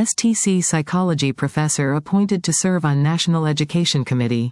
STC Psychology Professor appointed to serve on National Education Committee.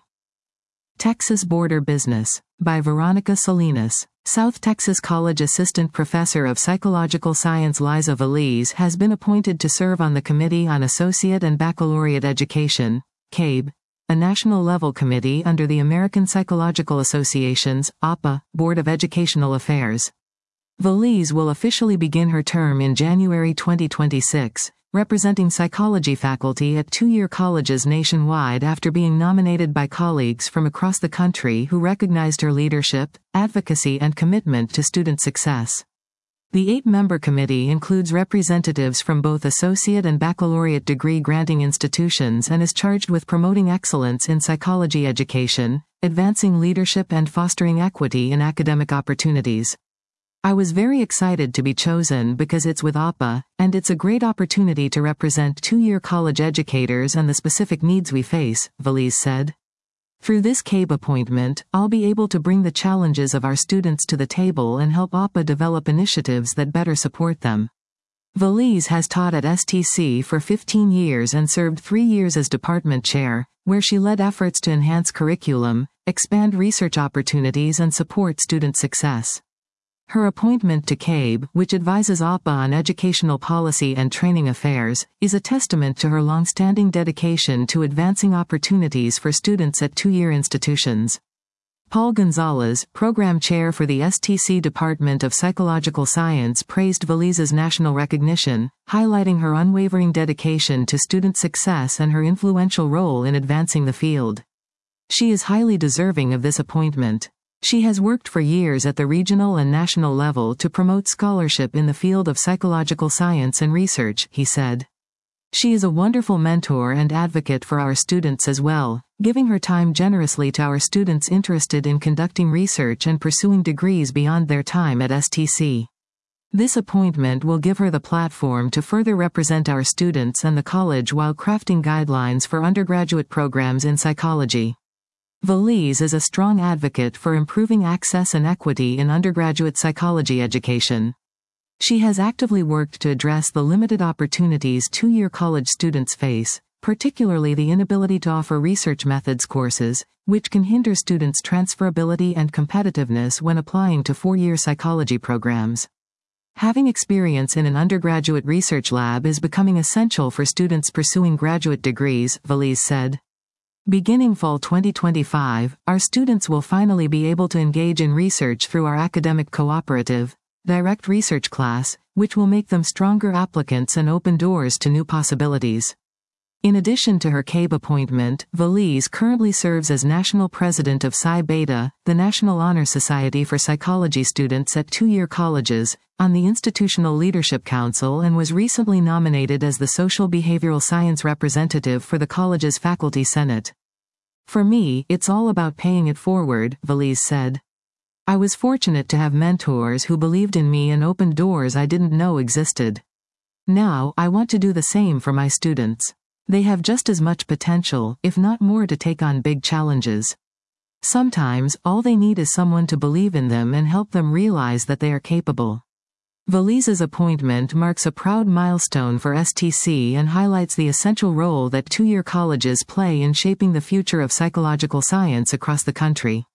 Texas Border Business. By Veronica Salinas. South Texas College Assistant Professor of Psychological Science Liza Veliz has been appointed to serve on the Committee on Associate and Baccalaureate Education, CABE, a national-level committee under the American Psychological Association's APA, Board of Educational Affairs. Veliz will officially begin her term in January 2026, representing psychology faculty at two-year colleges nationwide after being nominated by colleagues from across the country who recognized her leadership, advocacy and commitment to student success. The 8-member committee includes representatives from both associate and baccalaureate degree-granting institutions and is charged with promoting excellence in psychology education, advancing leadership and fostering equity in academic opportunities. I was very excited to be chosen because it's with APA, and it's a great opportunity to represent two-year college educators and the specific needs we face, Veliz said. Through this CABE appointment, I'll be able to bring the challenges of our students to the table and help APA develop initiatives that better support them. Veliz has taught at STC for 15 years and served 3 years as department chair, where she led efforts to enhance curriculum, expand research opportunities and support student success. Her appointment to CABE, which advises APA on educational policy and training affairs, is a testament to her long-standing dedication to advancing opportunities for students at two-year institutions. Paul Gonzalez, program chair for the STC Department of Psychological Science, praised Veliz's national recognition, highlighting her unwavering dedication to student success and her influential role in advancing the field. She is highly deserving of this appointment. She has worked for years at the regional and national level to promote scholarship in the field of psychological science and research, he said. She is a wonderful mentor and advocate for our students as well, giving her time generously to our students interested in conducting research and pursuing degrees beyond their time at STC. This appointment will give her the platform to further represent our students and the college while crafting guidelines for undergraduate programs in psychology. Veliz is a strong advocate for improving access and equity in undergraduate psychology education. She has actively worked to address the limited opportunities two-year college students face, particularly the inability to offer research methods courses, which can hinder students' transferability and competitiveness when applying to four-year psychology programs. Having experience in an undergraduate research lab is becoming essential for students pursuing graduate degrees, Veliz said. Beginning fall 2025, our students will finally be able to engage in research through our academic cooperative, direct research class, which will make them stronger applicants and open doors to new possibilities. In addition to her CABE appointment, Veliz currently serves as National President of Psi Beta, the National Honor Society for Psychology students at two-year colleges, on the Institutional Leadership Council and was recently nominated as the Social Behavioral Science representative for the college's Faculty Senate. For me, it's all about paying it forward, Veliz said. I was fortunate to have mentors who believed in me and opened doors I didn't know existed. Now, I want to do the same for my students. They have just as much potential, if not more, to take on big challenges. Sometimes, all they need is someone to believe in them and help them realize that they are capable. Veliz's appointment marks a proud milestone for STC and highlights the essential role that two-year colleges play in shaping the future of psychological science across the country.